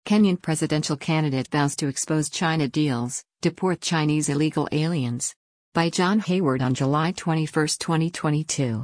Kenyan presidential candidate vows to expose China deals, deport Chinese illegal aliens. By John Hayward on July 21, 2022.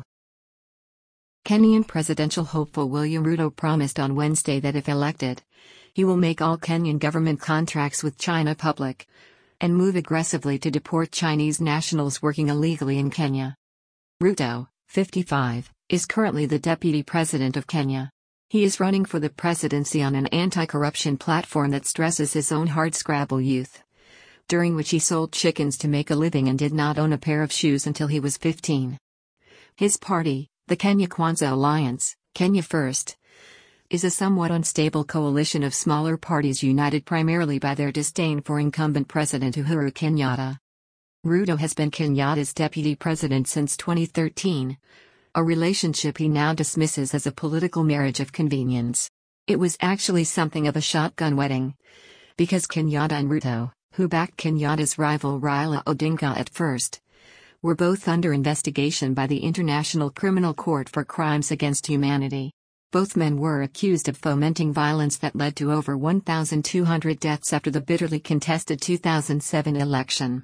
Kenyan presidential hopeful William Ruto promised on Wednesday that if elected, he will make all Kenyan government contracts with China public and move aggressively to deport Chinese nationals working illegally in Kenya. Ruto, 55, is currently the deputy president of Kenya. He is running for the presidency on an anti-corruption platform that stresses his own hardscrabble youth, during which he sold chickens to make a living and did not own a pair of shoes until he was 15. His party, the Kenya Kwanza Alliance, Kenya First, is a somewhat unstable coalition of smaller parties united primarily by their disdain for incumbent President Uhuru Kenyatta. Ruto has been Kenyatta's deputy president since 2013, a relationship he now dismisses as a political marriage of convenience. It was actually something of a shotgun wedding, because Kenyatta and Ruto, who backed Kenyatta's rival Raila Odinga at first, were both under investigation by the International Criminal Court for crimes against humanity. Both men were accused of fomenting violence that led to over 1,200 deaths after the bitterly contested 2007 election.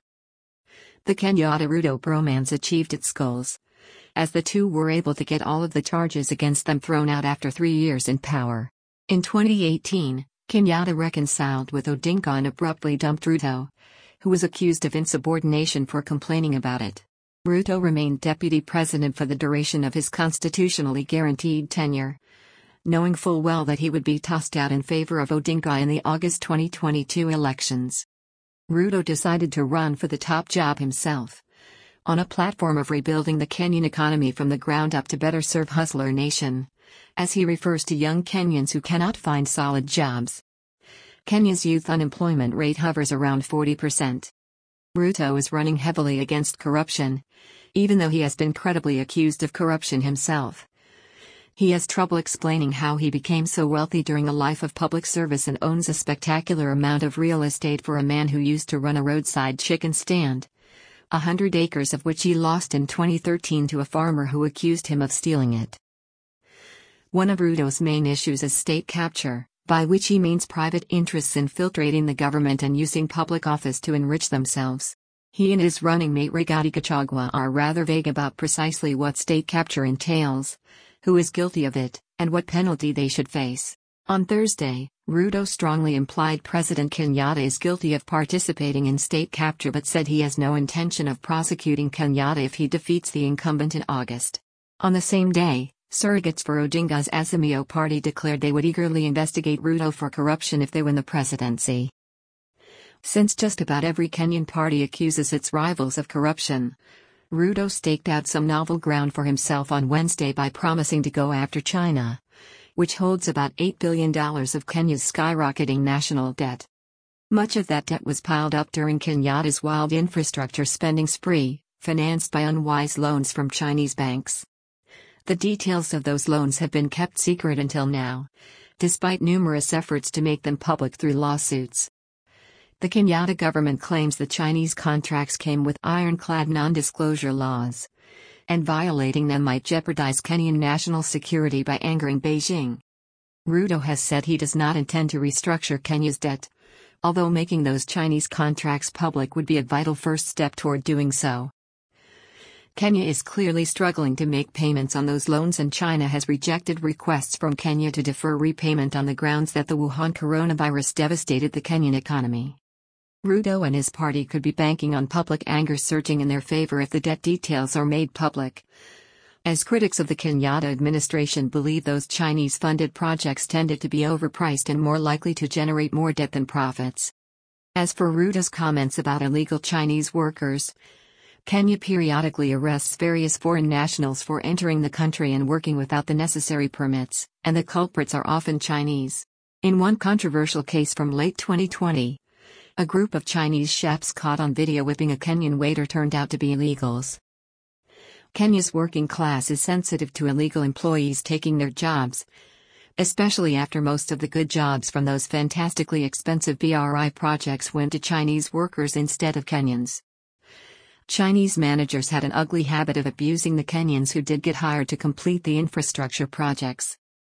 The Kenyatta-Ruto bromance achieved its goals, as the two were able to get all of the charges against them thrown out after 3 years in power. In 2018, Kenyatta reconciled with Odinga and abruptly dumped Ruto, who was accused of insubordination for complaining about it. Ruto remained deputy president for the duration of his constitutionally guaranteed tenure, knowing full well that he would be tossed out in favor of Odinga in the August 2022 elections. Ruto decided to run for the top job himself, on a platform of rebuilding the Kenyan economy from the ground up to better serve hustler nation, as he refers to young Kenyans who cannot find solid jobs. Kenya's youth unemployment rate hovers around 40%. Ruto is running heavily against corruption, even though he has been credibly accused of corruption himself. He has trouble explaining how he became so wealthy during a life of public service and owns a spectacular amount of real estate for a man who used to run a roadside chicken stand, 100 acres of which he lost in 2013 to a farmer who accused him of stealing it. One of Ruto's main issues is state capture, by which he means private interests infiltrating the government and using public office to enrich themselves. He and his running mate Rigathi Gachagua are rather vague about precisely what state capture entails, who is guilty of it, and what penalty they should face. On Thursday, Ruto strongly implied President Kenyatta is guilty of participating in state capture but said he has no intention of prosecuting Kenyatta if he defeats the incumbent in August. On the same day, surrogates for Odinga's Azimio party declared they would eagerly investigate Ruto for corruption if they win the presidency. Since just about every Kenyan party accuses its rivals of corruption, Ruto staked out some novel ground for himself on Wednesday by promising to go after China, which holds about $8 billion of Kenya's skyrocketing national debt. Much of that debt was piled up during Kenyatta's wild infrastructure spending spree, financed by unwise loans from Chinese banks. The details of those loans have been kept secret until now, despite numerous efforts to make them public through lawsuits. The Kenyatta government claims the Chinese contracts came with ironclad non-disclosure laws, and violating them might jeopardize Kenyan national security by angering Beijing. Ruto has said he does not intend to restructure Kenya's debt, although making those Chinese contracts public would be a vital first step toward doing so. Kenya is clearly struggling to make payments on those loans, and China has rejected requests from Kenya to defer repayment on the grounds that the Wuhan coronavirus devastated the Kenyan economy. Ruto and his party could be banking on public anger surging in their favor if the debt details are made public, as critics of the Kenyatta administration believe those Chinese-funded projects tended to be overpriced and more likely to generate more debt than profits. As for Ruto's comments about illegal Chinese workers, Kenya periodically arrests various foreign nationals for entering the country and working without the necessary permits, and the culprits are often Chinese. In one controversial case from late 2020, a group of Chinese chefs caught on video whipping a Kenyan waiter turned out to be illegals. Kenya's working class is sensitive to illegal employees taking their jobs, especially after most of the good jobs from those fantastically expensive BRI projects went to Chinese workers instead of Kenyans. Chinese managers had an ugly habit of abusing the Kenyans who did get hired to complete the infrastructure projects.